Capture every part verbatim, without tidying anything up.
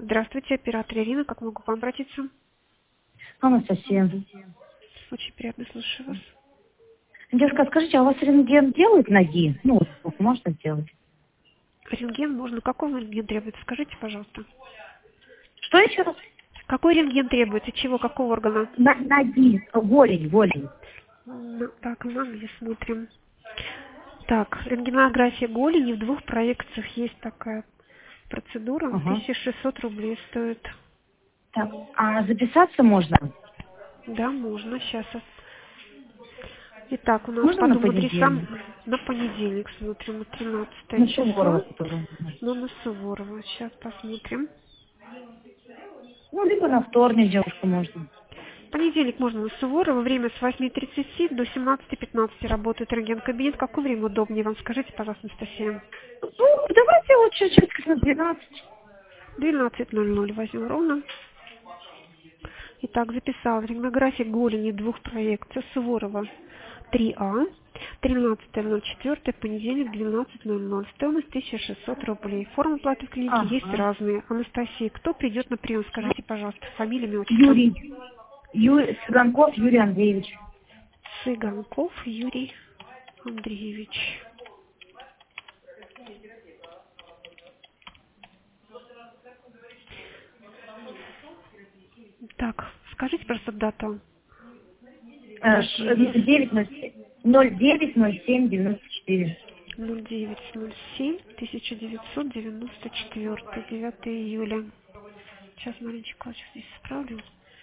Здравствуйте, оператор Ирина. Как могу к вам обратиться? Анастасия. Очень приятно, слушаю вас. Девушка, скажите, а у вас рентген делают ноги? Ну, вот можно сделать? Рентген можно. Какой рентген требуется? Скажите, пожалуйста. Что еще раз? Какой рентген требуется? Чего? Какого органа? На, ноги, голень, голень. Ну, так, ноги смотрим. Так, рентгенография голени в двух проекциях есть такая процедура. Ага. тысяча шестьсот рублей стоит. Так, а записаться можно? Да, можно. Сейчас. Итак, у нас Можно по на двум адресам понедельник? на понедельник смотрим, на тринадцатое На Суворова, число, который. но на Суворова. Сейчас посмотрим. Ну, либо на вторник, девушка, можно. В понедельник можно на Суворова, время с восьми тридцати до семнадцати пятнадцати работает рентген-кабинет. Какое время удобнее вам? Скажите, пожалуйста, Анастасия. Ну, давайте лучше через на двенадцать. двенадцать ноль ноль возьмем ровно. Итак, записал рентгенография голени двух проекций Суворова три А, тринадцатое ноль четвёртое, понедельник, двенадцать ноль ноль. Стоимость тысяча шестьсот рублей. Формы платы в клинике есть Ага. разные. Анастасия, кто придет на прием? Скажите, пожалуйста, фамилия, имя, отчество. Юрий. Юрий Цыганков Юрий Андреевич. Цыганков Юрий Андреевич. Так, скажите просто дату рождения. ноль девять ноль семь девяносто четыре. ноль девять ноль семь тысяча девятьсот девяносто четыре, девятое июля. Сейчас маленечко сейчас здесь исправлю.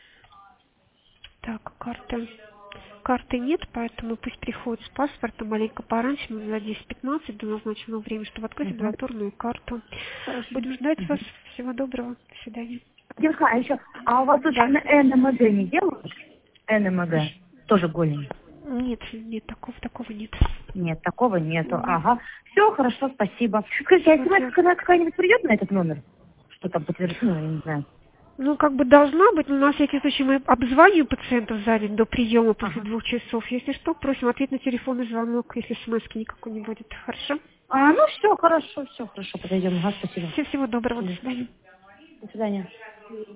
Так, карты. Карты нет, поэтому пусть приходит с паспортом маленько пораньше, ну, за десять пятнадцать до назначенного времени, чтобы открыть Угу. амбулаторную карту. Хорошо. Будем ждать вас. Угу. Всего доброго. До свидания. Девушка, а еще, а у вас тут Да. эн эм гэ не делают? эн эм гэ. Тоже голень. Нет, нет, такого, такого нет. Нет, такого нету. Мгм. Ага. Все, хорошо, спасибо. Скажите, а Всё. смс когда какая-нибудь придет на этот номер? Что там подтвердить? Ну, я не знаю. Ну, как бы должна быть, но на всякий случай мы обзваниваем пациентов за день до приема после Ага. двух часов. Если что, просим ответить на телефонный звонок, если смс никакой не будет. Хорошо? А, ну все, хорошо, все, хорошо, подойдем. Ага, спасибо. Всего, всего доброго. До До свидания. свидания.